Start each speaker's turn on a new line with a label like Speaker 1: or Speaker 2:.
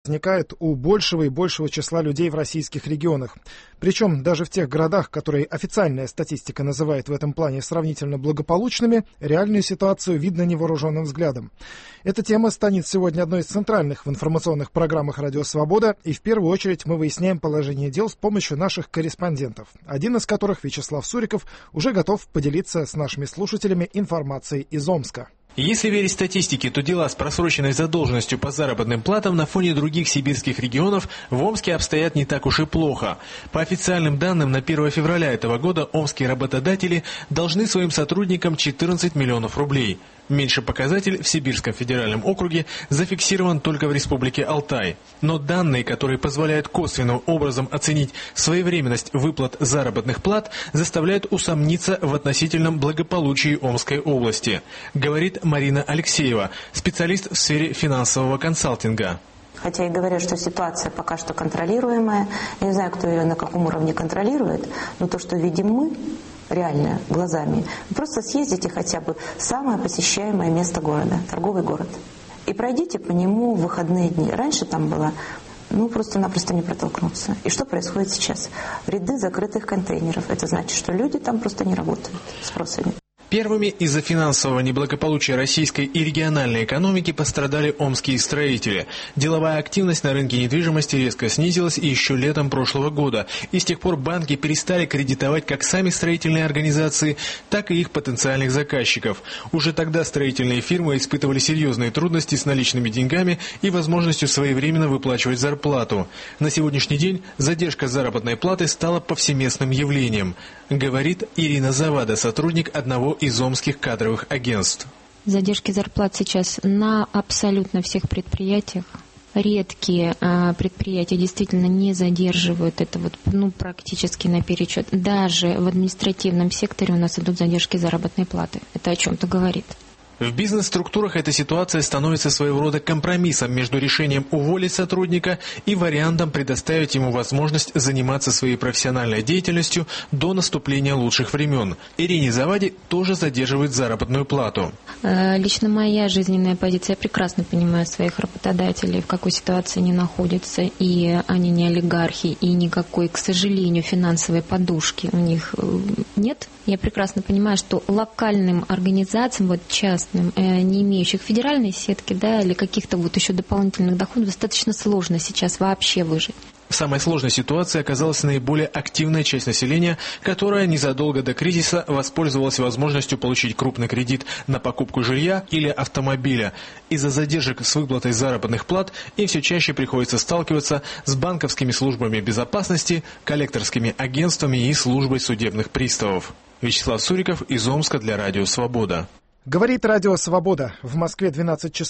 Speaker 1: возникает у большего и большего числа людей в российских регионах. Причем даже в тех городах, которые официальная статистика называет в этом плане сравнительно благополучными, реальную ситуацию видно невооруженным взглядом. Эта тема станет сегодня одной из центральных в информационных программах «Радио Свобода», и в первую очередь мы выясняем положение дел с помощью наших корреспондентов, один из которых, Вячеслав Суриков, уже готов поделиться с нашими слушателями информацией из Омска.
Speaker 2: Если верить статистике, то дела с просроченной задолженностью по заработным платам на фоне других сибирских регионов в Омске обстоят не так уж и плохо. По официальным данным, на 1 февраля этого года омские работодатели должны своим сотрудникам 14 миллионов рублей. Меньший показатель в Сибирском федеральном округе зафиксирован только в Республике Алтай. Но данные, которые позволяют косвенным образом оценить своевременность выплат заработных плат, заставляют усомниться в относительном благополучии Омской области, говорит Марина Алексеева, специалист в сфере финансового консалтинга.
Speaker 3: Хотя и говорят, что ситуация пока что контролируемая. Я не знаю, кто ее на каком уровне контролирует, но то, что видим мы, реально, глазами, вы просто съездите хотя бы в самое посещаемое место города, торговый город, и пройдите по нему в выходные дни. Раньше там было, просто-напросто не протолкнуться. И что происходит сейчас? Ряды закрытых контейнеров. Это значит, что люди там просто не работают, спроса нет.
Speaker 2: Первыми из-за финансового неблагополучия российской и региональной экономики пострадали омские строители. Деловая активность на рынке недвижимости резко снизилась еще летом прошлого года, и с тех пор банки перестали кредитовать как сами строительные организации, так и их потенциальных заказчиков. Уже тогда строительные фирмы испытывали серьезные трудности с наличными деньгами и возможностью своевременно выплачивать зарплату. На сегодняшний день задержка заработной платы стала повсеместным явлением, говорит Ирина Завада, сотрудник одного из омских кадровых агентств.
Speaker 4: Задержки зарплат сейчас на абсолютно всех предприятиях. Редкие предприятия действительно не задерживают это практически наперечет. Даже в административном секторе у нас идут задержки заработной платы. Это о чем-то говорит.
Speaker 2: В бизнес-структурах эта ситуация становится своего рода компромиссом между решением уволить сотрудника и вариантом предоставить ему возможность заниматься своей профессиональной деятельностью до наступления лучших времен. Ирине Заваде тоже задерживают заработную плату.
Speaker 4: Лично моя жизненная позиция, я прекрасно понимаю своих работодателей, в какой ситуации они находятся, и они не олигархи, и никакой, к сожалению, финансовой подушки у них нет. Я прекрасно понимаю, что локальным организациям, частным, не имеющих федеральной сетки, или каких-то еще дополнительных доходов, достаточно сложно сейчас вообще выжить.
Speaker 2: В самой сложной ситуации оказалась наиболее активная часть населения, которая незадолго до кризиса воспользовалась возможностью получить крупный кредит на покупку жилья или автомобиля. Из-за задержек с выплатой заработных плат им все чаще приходится сталкиваться с банковскими службами безопасности, коллекторскими агентствами и службой судебных приставов. Вячеслав Суриков из Омска для Радио Свобода.
Speaker 1: Говорит Радио Свобода. В Москве 12 часов.